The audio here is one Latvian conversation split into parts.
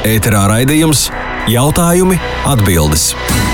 Ēterā raidījums Jautājumi, atbildes.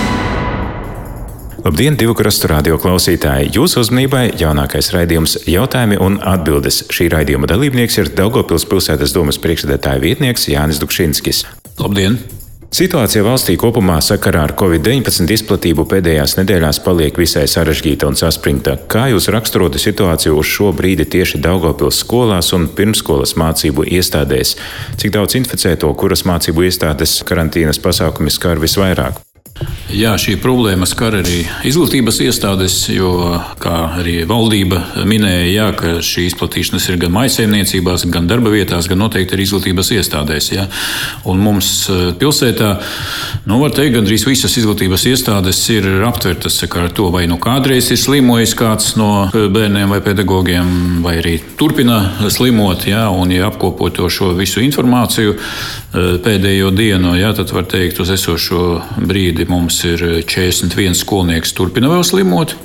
Labdien, Divu krastu radio klausītāji! Jūsu uzmanībai jaunākais raidījums Jautājumi un atbildes. Šī raidījuma dalībnieks ir Daugavpils pilsētas domes priekšsēdētāja vietnieks Jānis Dukšinskis. Labdien! Situācija valstī kopumā sakarā ar Covid-19 izplatību pēdējās nedēļās paliek visai sarežģīta un saspringta. Kā jūs raksturotu situāciju uz šo brīdi tieši Daugavpils skolās un pirmsskolas mācību iestādēs? Cik daudz inficēto, kuras mācību iestādes karantīnas pasākumi skar visvairāk? Jā, šī problēma skar arī izglītības iestādes, jo, kā arī valdība minēja, ka šī izplatīšanās ir gan mājsaimniecībās, gan darba vietās, gan noteikti arī izglītības iestādēs. Jā. Un mums pilsētā, var teikt, gandrīz visas izglītības iestādes ir aptvertas ar to, vai kādreiz ir slimojis kāds no bērniem vai pedagogiem, vai arī turpina slimot, jā, un ja apkopot šo visu informāciju pēdējo dienu, jā, tad var teikt, uz esošo brīdi mums ir 41 skolnieks turpina vēl slimot,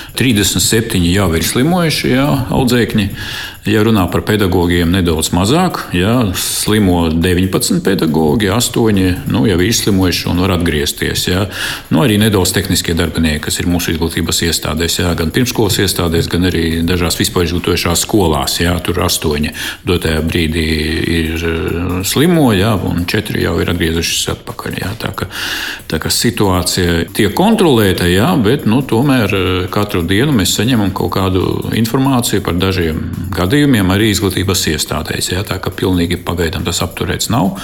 37 jau ir slimojuši, jā, audzēkņi. Ja runā par pedagogiem, nedaudz mazāk, jā, slimo 19 pedagogi, 8 jau ir izslimojuši un var atgriezties. Jā. Arī nedaudz tehniskie darbinieki, kas ir mūsu izglītības iestādēs, jā, gan pirmskolas iestādēs, gan arī dažās vispār izglītojošās skolās. Jā, tur 8 dotajā brīdī ir slimo, jā, un 4 jau ir atgriezušies atpakaļ. Jā. Tā kā situācija tiek kontrolēta, jā, bet tomēr katru dienu mēs saņemam kaut kādu informāciju par dažiem gadījumiem arī izglītības iestādēs. Jā, tā kā pilnīgi pagaidām tas apturēts nav.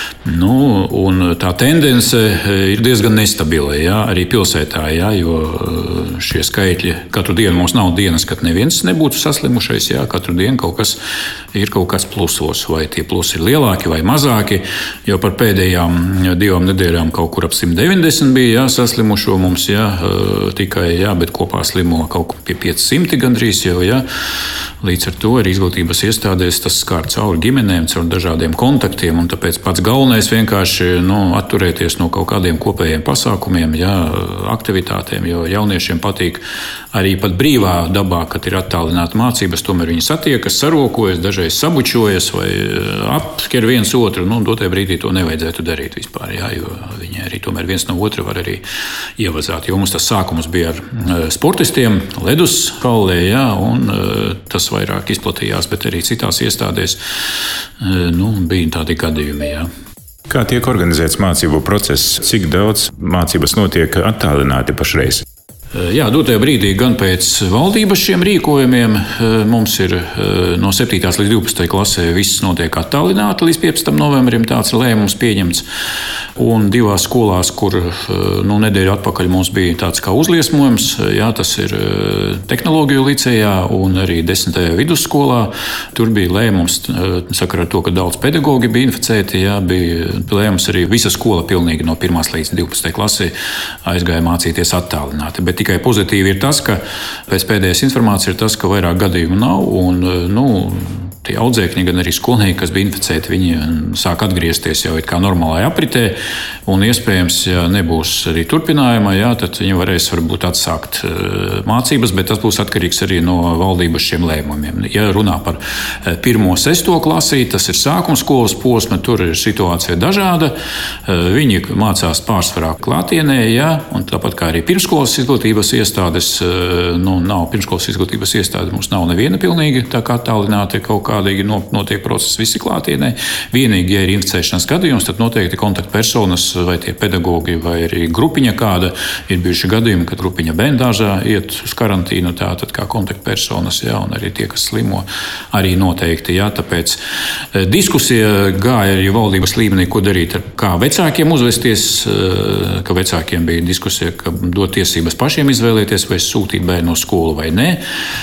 Un tā tendence ir diezgan nestabila, jā, arī pilsētā, jā, jo šie skaitļi katru dienu mums nav dienas, kad neviens nebūtu saslimušais. Jā, katru dienu kaut kas plusos, vai tie plusi ir lielāki vai mazāki. Jau par pēdējām 2 nedēļām kaut kur ap 190 bija saslimušo mums, jā, tikai, jā, bet kopā slimo kaut kur pie 500 gandrīz jau. Jā. Līdz ar to arī izglītības iestādēs tas skār cauri ģimenēm, cauri dažādiem kontaktiem, un tāpēc pats galvenais vienkārši atturēties no kaut kādiem kopējiem pasākumiem, jā, aktivitātēm, jo jauniešiem patīk arī pat brīvā dabā, kad ir attālināta mācības, tomēr viņi satiekas, sarokojas, dažreiz sabučojas vai apsker viens otru. Dotajā brīdī to nevajadzētu darīt vispār, jā, jo viņi arī tomēr viens no otra var arī ievazāt. Jo mums tas sākums bija ar sportistiem, ledus hallē, jā, un tas vairāk izplatījās, bet arī citās iestādēs bija tādi gadījumi. Jā. Kā tiek organizēts mācību process? Cik daudz mācības notiek attālināti pašreiz? Jā, dotajā brīdī gan pēc valdības šiem rīkojumiem mums ir no 7. līdz 12. klasē viss notiek attālināti līdz 15. novembrim. Tāds lēmums pieņemts. Un 2 skolās, kur nedēļu atpakaļ mums bija tāds kā uzliesmojums, jā, tas ir tehnoloģiju licejā un arī 10. vidusskolā. Tur bija lēmums sakarā ar to, ka daudz pedagogi bija inficēti. Jā, bija lēmums arī visa skola pilnīgi no 1. līdz 12. klasē aizgāja mācīties attālināti. Bet tikai pozitīvi ir tas, ka pēc pēdējās informācijas ir tas, ka vairāk gadījumu nav. Un, tie audzēkņi, gan arī skolnieki, kas bija inficēti, viņi sāk atgriezties jau it kā normālajā apritē. Un iespējams, ja nebūs arī turpinājuma, jā, tad viņi varēs varbūt atsākt mācības, bet tas būs atkarīgs arī no valdības šiem lēmumiem. Ja runā par 1. 6. klasī, tas ir sākums skolas posma, tur ir situācija dažāda. Viņi mācās pārsvarā klātienē, jā, un tāpat kā arī pirmskolas izglītības iestādes, nav pirmskolas izglītības iestāde, mums nav neviena pilnīgi tā kā attālināti kaut kādīgi notiek procesi visi klātienē. Vienīgi, ja ir inficēšanās gadījums, tad noteikti kontaktpersonas vai tie pedagogi vai arī grupiņa kāda ir bijuši gadījumi, kad grupiņa bērndārzā iet uz karantīnu, tātad kā kontaktpersonas, jā, un arī tie, kas slimo, arī noteikti, jā, tāpēc diskusija gāja arī valdības līmenī, ko darīt, kā vecākiem uzvesties, ka vecākiem bija diskusija, ka dot tiesības pašiem izvēlēties, vai sūtīt bērnu uz skolu vai nē.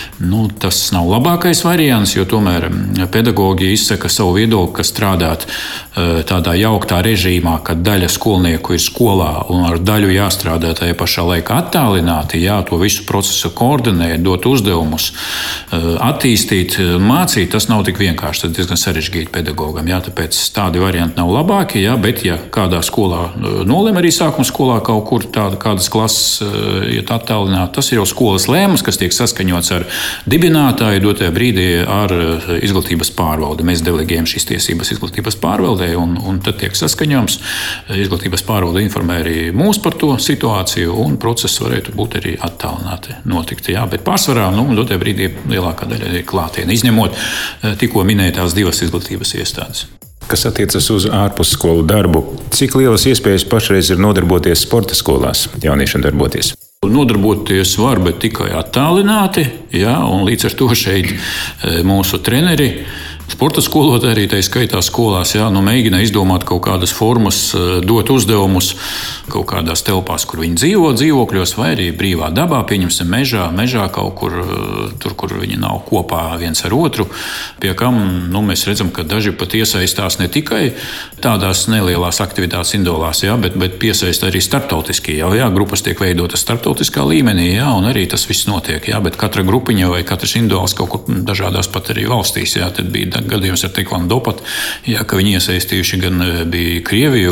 Tas nav labākais variants, jo tomēr pedagogi izsaka savu viedokli, ka strādāt tādā jauktā režīmā, kad daļa skolnieku ir skolā un ar daļu jāstrādā tajā pašā laikā attālināti, jā, to visu procesu koordinēt, dot uzdevumus, attīstīt, mācīt, tas nav tik vienkārši, tas diezgan sarežģīti pedagogam, jā, tāpēc tādi varianti nav labāki, jā, bet ja kādā skolā nolem arī sākuma skolā kaut kur kādas klases iet attālināt, tas ir jau skolas lēmums, kas tiek saskaņots ar dibinātāju, dotajā brīdī ar izglītības pārvalde. Mēs delegējam šīs tiesības izglītības pārvaldē, un tad tiek saskaņoms. Izglītības pārvalde informē arī mūs par to situāciju, un process varētu būt arī attālināti notikt. Jā, bet pārsvarā dotajā brīdī lielākā daļa ir klātienē, izņemot tikko minētās 2 izglītības iestādes. Kas attiecas uz ārpusskolu darbu, cik lielas iespējas pašreiz ir nodarboties sporta skolās, jauniešiem darboties? Nodarboties var, bet tikai attālināti, jā, un līdz ar to šeit mūsu treneri, sporta skolotāji arī tā skaitā skolās, jā, mēģina izdomāt kaut kādas formas, dot uzdevumus kaut kādās telpās, kur viņi dzīvo, dzīvokļos, vai arī brīvā dabā, pieņemsim mežā kaut kur, tur, kur viņi nav kopā viens ar otru, pie kam mēs redzam, ka daži pat iesaistās ne tikai tādās nelielās aktivitātes indolās, jā, bet piesaista arī starptautiski, jā, grupas tiek veidotas starptautiskā līmenī, jā, un arī tas viss notiek, jā, bet katra grupiņa vai katrs indols kaut kur dažādās pat arī valstīs, jā, tad bija gadījums ar Taekwondo pat, jā, ka viņi iesaistījuši gan bija Krieviju,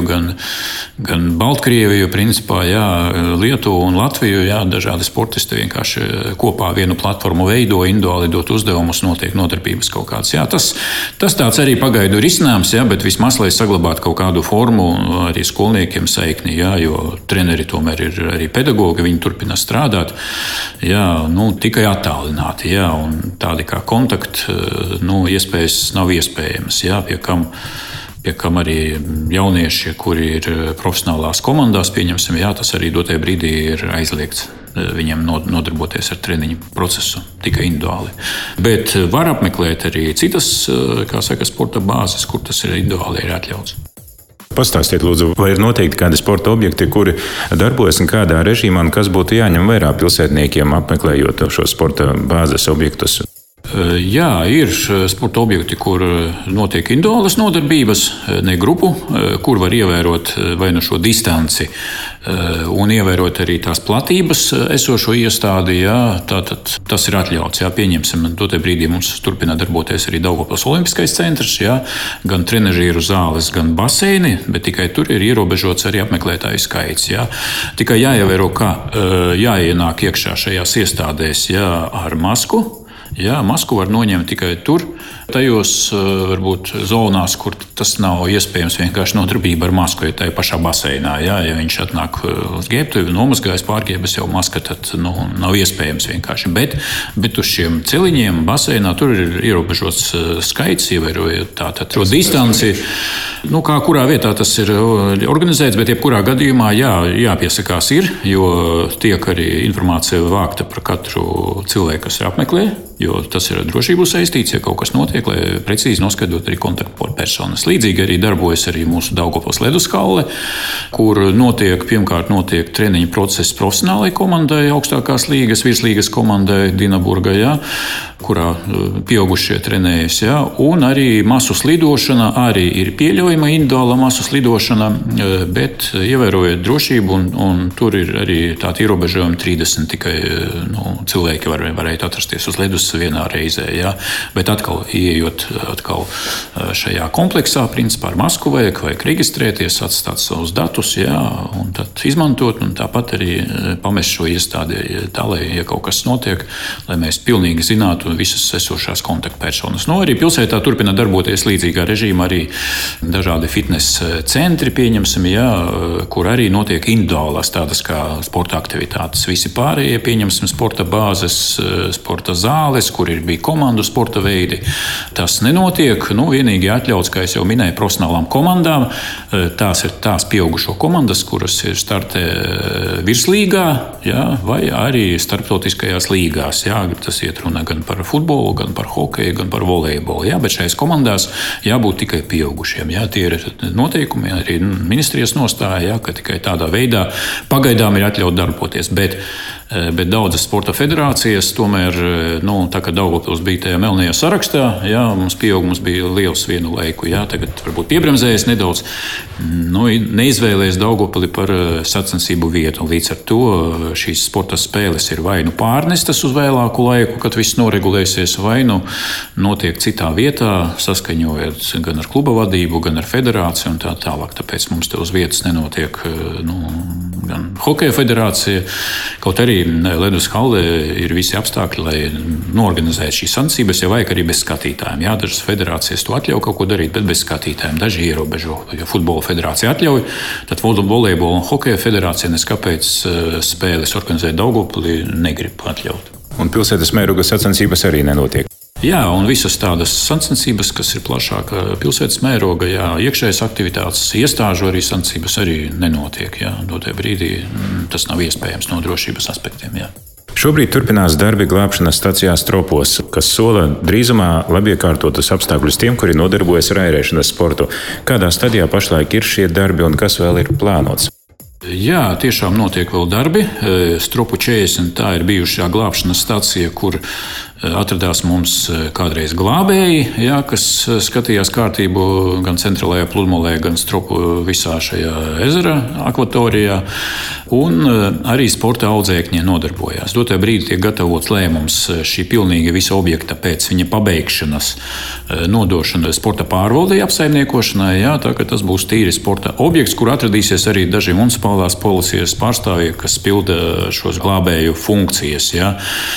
gan Baltkrieviju, principā, jā, Lietuvu un Latviju, jā, dažādi sportisti vienkārši kopā vienu platformu veido, individuāli dot uzdevumus, notiek nodarbības kaut kāds. Jā, tas tāds arī pagaidu risinājums, jā, bet vismaz, lai saglabātu kaut kādu formu arī skolniekiem saikni, jā, jo treneri tomēr ir arī pedagogi, viņi turpina strādāt, jā, tikai attālināti, jā, un tādi kā kontakti, iespējas nav iespējamas, jā, pie kam arī jaunieši, kuri ir profesionālās komandās, pieņemsim, jā, tas arī dotajā brīdī ir aizliegts viņiem nodarboties ar treniņu procesu tikai individuāli. Bet var apmeklēt arī citas, sporta bāzes, kur tas ir individuāli ir atļauts. Pastāstiet, lūdzu, vai ir noteikti kādi sporta objekti, kuri darbojas un kādā režīmā, un kas būtu jāņem vērā pilsētniekiem apmeklējot šo sporta bāzes objektus? Jā, ir sporta objekti, kur notiek individuālas nodarbības, ne grupu, kur var ievērot vai šo distanci un ievērot arī tās platības esošo iestādi. Jā, tātad tas ir atļauts. Jā, pieņemsim, dotajā brīdī mums turpina darboties arī Daugavpils Olimpiskais centrs, jā, gan trenažieru zāles, gan baseini, bet tikai tur ir ierobežots arī apmeklētāju skaits. Jā. Tikai jāievēro, ka jāienāk iekšā šajās iestādēs, jā, ar masku. Jā, masku var noņemt tikai tur, tajos varbūt zonās, kur tas nav iespējams vienkārši nodarbība ar masku, ja tā ir pašā baseinā. Jā, ja viņš atnāk uz ģērbtuvi, nomazgājas pārģērbes jau maska, tad nav iespējams vienkārši. Bet uz šiem celiņiem baseinā tur ir ierobežots skaits, ievērojot tātad šo distanci. Kā kurā vietā tas ir organizēts, bet jebkurā gadījumā jāpiesakās ir, jo tiek arī informācija vākta par katru cilvēku, kas ir apmeklē. Jo tas ir ar drošību saistīts, ja kaut kas notiek, lai precīzi noskaidrotu arī kontaktpersonas. Līdzīgi arī darbojas arī mūsu Daugavpils leduskalle, kur pirmkārt notiek treniņu process profesionālai komandai, augstākās līgas, virslīgas komandai Dinaburga, jā, kurā pieaugušie trenējas, jā, un arī masu slidošana arī ir pieļaujama individuāla masu slidošana, bet ievērojot drošību, un tur ir arī tādi ierobežojumi 30 tikai cilvēki varētu atrasties uz ledus vienā reizē, jā. Bet atkal, ieejot šajā kompleksā, principā ar masku vajag reģistrēties, atstāt savus datus, jā, un tad izmantot, un tāpat arī pamest šo iestādi tā, lai, ja kaut kas notiek, lai mēs pilnīgi zinātu visas esošās kontaktpersonas. Arī pilsētā turpina darboties līdzīgā režīmā arī dažādi fitnes centri, pieņemsim, jā, kur arī notiek individuālās tādas kā sporta aktivitātes. Visi pārējie, pieņemsim, sporta bāzes, sporta zāles, kur bija komandu sporta veidi. Tas nenotiek. Vienīgi atļauts, kā es jau minēju, profesionālām komandām. Tās ir tās pieaugušo komandas, kuras ir startē virslīgā, jā, vai arī starptautiskajās līgās. Jā, tas iet runa gan par futbolu, gan par hokeju, gan par volejbolu. Jā, bet šajās komandās jābūt tikai pieaugušiem. Jā, tie ir noteikumi, arī ministrijas nostāja, jā, ka tikai tādā veidā pagaidām ir atļaut darboties. Bet daudzas sporta federācijas tomēr, tā kā Daugavpils bija tajā melnajā sarakstā, jā, mums pieaugums bija liels vienu laiku, jā, tagad varbūt piebremzējies nedaudz, neizvēlējies Daugavpili par sacensību vietu. Līdz ar to šīs sporta spēles ir vai pārnestas uz vēlāku laiku, kad viss noregulēsies, vai notiek citā vietā, saskaņojot gan ar kluba vadību, gan ar federāciju un tā tālāk. Tāpēc mums te uz vietas nenotiek gan Hokeja federācija. Kaut arī ledus hallē ir visi apstākļi, lai norganizētu šīs sacensības, ja vajag arī bez skatītājiem. Jā, dažas federācijas to atļauj kaut ko darīt, bet bez skatītājiem. Daži ierobežo, ja futbola federācija atļauj, tad volejbola un Hokeja federācija neskapēc spēles organizēt Daugavpilī negrib atļaut. Un pilsētas mēroga sacensības arī nenotiek. Jā, un visas tādas sacensības, kas ir plašāka pilsētas mēroga, jā, iekšējas aktivitātes, iestāžu arī sacensības arī nenotiek. Jā, dotajā brīdī tas nav iespējams no drošības aspektiem. Jā. Šobrīd turpinās darbi glābšanas stacijā Stropos, kas sola drīzumā labiekārtotus apstākļus tiem, kuri nodarbojas ar airēšanas sportu. Kādā stadijā pašlaik ir šie darbi un kas vēl ir plānots? Jā, tiešām notiek vēl darbi. Stropu 40 tā ir bijušā glābšanas stacija, kur atradās mums kādreiz glābēji, jā, kas skatījās kārtību gan centrālajā pludmalē, gan Stropu visā šajā ezera akvatorijā. Un arī sporta audzēkņi nodarbojās. Dotajā brīdī tiek gatavots lēmums šī pilnīgi visa objekta pēc viņa pabeigšanas nodošana sporta pārvaldei apsaimniekošanai. Jā, tā, tas būs tīri sporta objekts, kur atradīsies arī daži municipālās policijas pārstāvji, kas pilda šos glābēju funkcijas. Jā.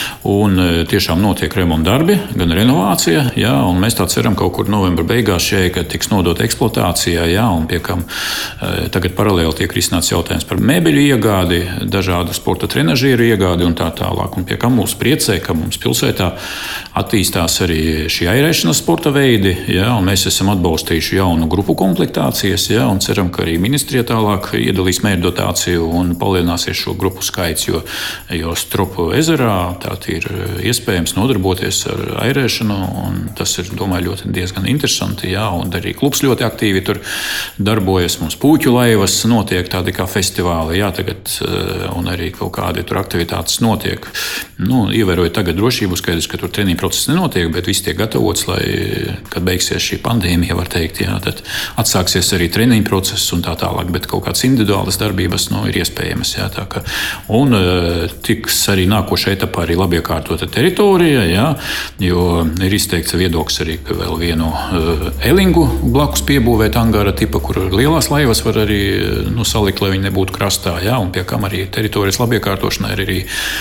Un tiešām notiek remonta darbi, gan renovācija, jā, un mēs tā ceram kaut kur novembra beigās šeit, kad tiks nodota eksploatācijā, jā, un pie kam tagad paralēli tiek risināts jautājums par mēbeļu iegādi, dažādu sporta trenažieru iegādi un tā tālāk. Un pie kam mūs priecē, ka mums pilsētā attīstās arī šī airēšanas sporta veidi, jā, un mēs esam atbalstījuši jaunu grupu komplektācijas, jā, un ceram, ka arī ministrija tālāk iedalīs mērķdotāciju un palielināsies šo grupu skaits, jo Stropu ezerā tā ir iespējams nodarboties ar airēšanu, un tas ir, domāju, diezgan interesanti, jā, un arī klubs ļoti aktīvi tur darbojas. Mums puķu laivas notiek tādi kā festivāli, jā, tagad, un arī kaut kādi tur aktivitātes notiek. Ievērojot tagad drošību, skaidrs, ka tur treniņu process nenotiek, bet viss tiek gatavots, lai, kad beigsies šī pandēmija, var teikt, jā, tad atsāksies arī treniņu process un tā tālāk, bet kaut kādas individuālas darbības, ir iespējamas, jā, tā ka, un tiks arī nākošajā etapā arī labiekārtota teritorija, jā, jo ir izteikts viedoklis arī, ka vēl vienu elingu blakus piebūvēt angāra tipa, kur lielās laivas var arī salikt, lai viņi nebūtu krastā, jā, un pie kam arī teritorijas labiekārtošanai ir arī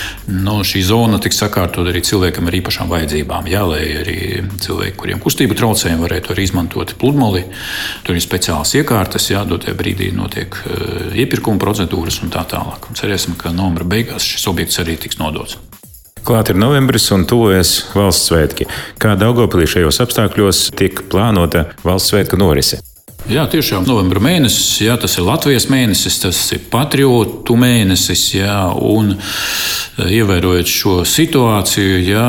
šī zona tiks sakārtot arī cilvēkam ar īpašām vajadzībām, jā, lai arī cilvēki, kuriem kustību traucējumi, varētu arī izmantot pludmali. Tur ir speciālas iekārtas, jā, dotajā brīdī notiek iepirkuma procedūras un tā tālāk. Un cerēsim, ka novembra beigās šis objekts arī tiks nodots. Klāt ir novembris un tuvojas valsts svētki. Kā Daugavpilī šajos apstākļos tiek plānota valsts svētku norise? Jā, tiešām novembra mēnesis, jā, tas ir Latvijas mēnesis, tas ir patriotu mēnesis, jā, un ievērojot šo situāciju, jā,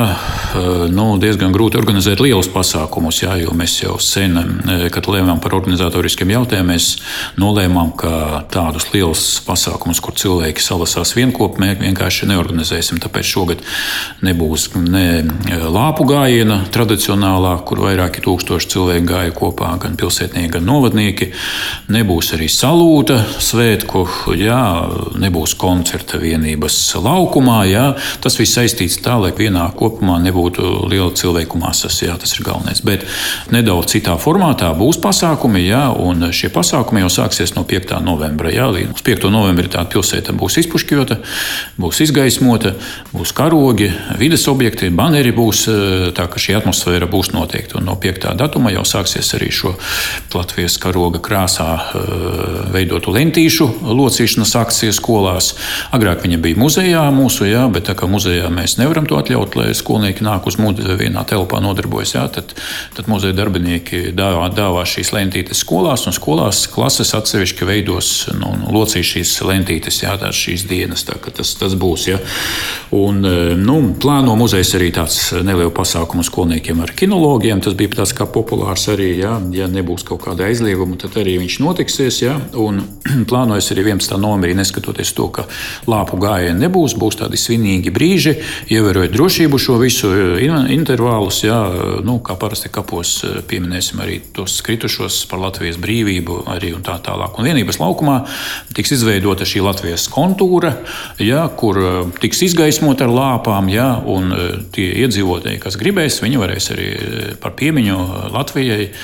diezgan grūti organizēt lielus pasākumus, jā, jo mēs jau sen, kad lēmām par organizatoriskiem jautājumiem, mēs nolēmām, ka tādus lielus pasākumus, kur cilvēki salasās vienkopā, vienkārši neorganizēsim. Tāpēc šogad nebūs ne lāpu gājiena tradicionālā, kur vairāki tūkstoši cilvēki gāja kopā, gan pilsētnieki, gan novadnieki. Nebūs arī salūta svētku, jā, nebūs koncerta vienības laukumā. Jā, tas viss saistīts tā, lai vienā kopumā nebūtu liela cilvēku masas. Jā, tas ir galvenais. Bet nedaudz citā formātā būs pasākumi, jā, un šie pasākumi jau sāksies no 5. novembra. Jā, līdz 5. novembra tāda pilsēta būs izpušķota, būs izgaismota, būs karogi, vides objekti, baneri būs, tā ka šī atmosfēra būs noteikta. Un no 5. datuma jau sāksies arī šo Latvijas karoga krāsā veidotu lentīšu locīšanas akcija skolās. Agrāk viņa bija muzejā mūsu, jā, bet tā kā muzejā mēs nevaram to atļaut, lai skolnieki nāk uz muzeju vienā telpā nodarbojas, jā, tad muzeja darbinieki dāvā šīs lentītes skolās, un skolās klases atsevišķi veidos locīs šīs lentītes, jā, šīs dienas, tā ka tas būs, jā. Un, plāno muzejs arī tāds nelielu pasākumu skolniekiem ar kinologiem, tas bija tāds kā populārs arī, jā, ja nebūs kaut kāda aizlieguma, tad arī viņš notiksies, jā, un plānojas arī 11. novembrī, neskatoties to, ka lāpu gājieni nebūs, būs tādi svinīgi brīži, ievērojot drošību šo visu intervālus, jā, kā parasti kapos pieminēsim arī tos kritušos par Latvijas brīvību arī un tā tālāk. Un vienības laukumā tiks izveidota šī Latvijas kontūra, jā, kur tiks izgaismota ar lāpām, jā, un tie iedzīvotāji, kas gribēs, viņi varēs arī par piemiņu Latvijai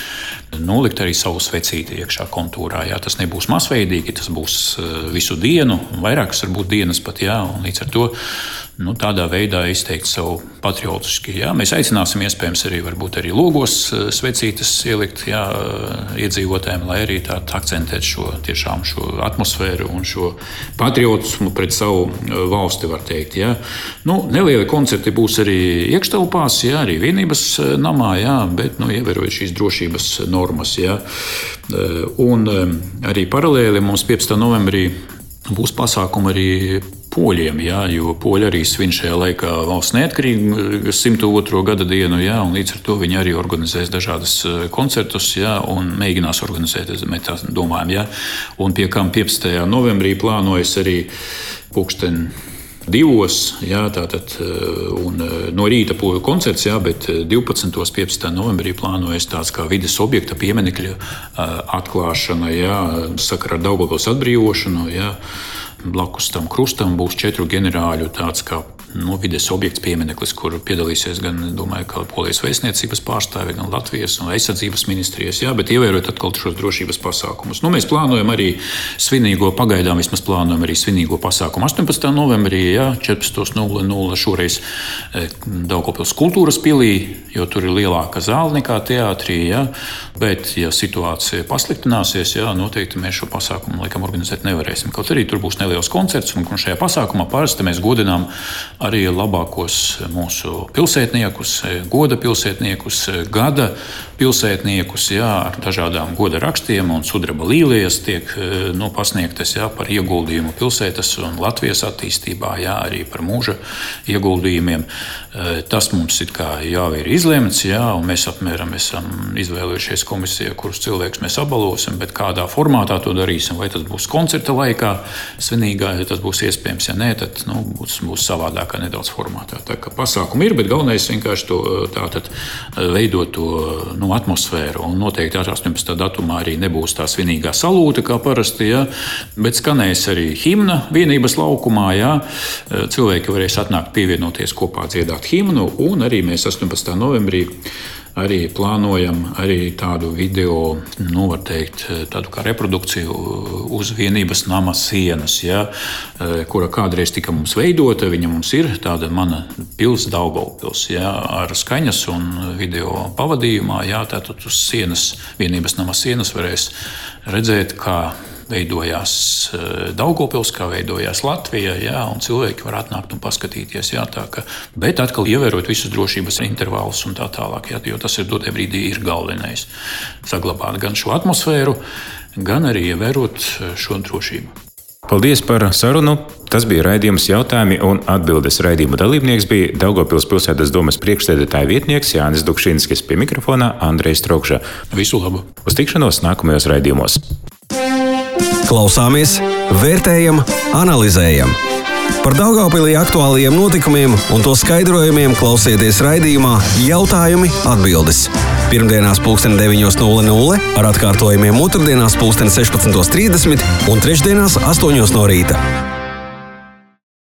nolikt arī savu svecīti iekšā kontūrā. Jā. Tas nebūs masveidīgi, tas būs visu dienu, vairākas varbūt dienas pat, jā, un līdz ar to tādā veidā izteikt savu patriotiski. Jā. Mēs aicināsim iespējams arī logos svecītes ielikt iedzīvotājiem, lai arī akcentētu šo atmosfēru un šo patriotismu pret savu valsti, var teikt. Jā. Nelieli koncerti būs arī iekštelpās, jā, arī vienības namā, jā, bet ievērojot šīs drošības normas. Jā. Un arī paralēli mums 15. novembrī būs pasākumi arī poļiem, jā, jo poļi arī svin šajā laikā valsts neatkarības 102. gada dienu, jā, un līdz ar to viņi arī organizēs dažādas koncertus, jā, un mēģinās organizēt, mēs tā domājam, jā, un pie kam 15. novembrī plānojas arī pulksten 2. Jā, tātad, un no rīta poļu koncerts, jā, bet 12. 15. novembrī plānojas tāds kā vides objekta pieminekļa atklāšana, jā, sakarā ar Daugavpils atbrīvošanu, jā. Blakus tam krustam būs 4 ģenerāļu tāds kā vides objekts piemineklis, kur piedalīsies gan, domāju, Polijas vēstniecības pārstāvi, gan Latvijas un aizsardzības ministrijas, jā, bet ievērot atkal šos drošības pasākumus. Mēs plānojam arī pagaidām vismaz plānojam arī svinīgo pasākumu 18. novembrī, jā, 14.00 šoreiz Daugavpils kultūras pilī, jo tur ir lielāka zāle nekā teātrī, jā, bet, ja situācija pasliktināsies, jā, noteikti mēs šo pasākumu laikam organizēt nevarēsim. Kaut arī tur būs neliels koncerts, un šajā pasākumā parasti mēs godinām arī labākos mūsu pilsētniekus, goda pilsētniekus, gada pilsētniekus, jā, ar dažādām goda rakstiem, un sudraba līlijas tiek pasniegtas, jā, par ieguldījumu pilsētas un Latvijas attīstībā, jā, arī par mūža ieguldījumiem. Tas mums it kā jau ir izlemts, jā, un mēs apmēram esam izvēlējušies komisiju, kurus cilvēkus mēs apbalvosim, bet kādā formātā to darīsim, vai tas būs koncerta laikā svinīgā, ja tas būs iespējams, ja nē, tad būs savādākā nedaudz formātā. Tā kā pasākumi ir, bet galvenais vienkārši to tātad veidot to atmosfēru, un noteikti 18. datumā arī nebūs tā svinīgā salūta, kā parasti, jā, bet skanēs arī himna vienības laukumā, jā. Cilvēki varēs atnākt pievienoties kopā dziedāt himnu, un arī mēs 18. novembrī arī plānojam arī tādu video, var teikt, tādu kā reprodukciju uz vienības nama sienas, ja, kura kādreiz tika mums veidota. Viņa mums ir tāda mana pils Daugavpils, ja, ar skaņas un video pavadījumā. Ja, tātad uz sienas, vienības nama sienas varēs redzēt, kā veidojās Daugavpils, kā veidojās Latvija, jā, un cilvēki var atnākt un paskatīties, jā, bet atkal ievērot visus drošības intervālus un tā tālāk, jā, jo tas ir dotajā brīdī ir galvenais. Saglabāt gan šo atmosfēru, gan arī ievērot šo drošību. Paldies par sarunu. Tas bija raidījums jautājumi un atbildes. Raidījuma dalībnieks bija Daugavpils pilsētas domes priekšsēdētāja vietnieks Jānis Dukšinskis, pie mikrofona Andrejs Trokša. Visu labu! Uz tikšanos nākamajos raidījumos. Klausāmies, vērtējam, analizējam. Par Daugavpilī aktuālajiem notikumiem un to skaidrojumiem klausieties raidījumā Jautājumi atbildes. Pirmdienās 9:00 ar atkārtojumiem otrdienās 16:30 un trešdienās 8:00 no rīta.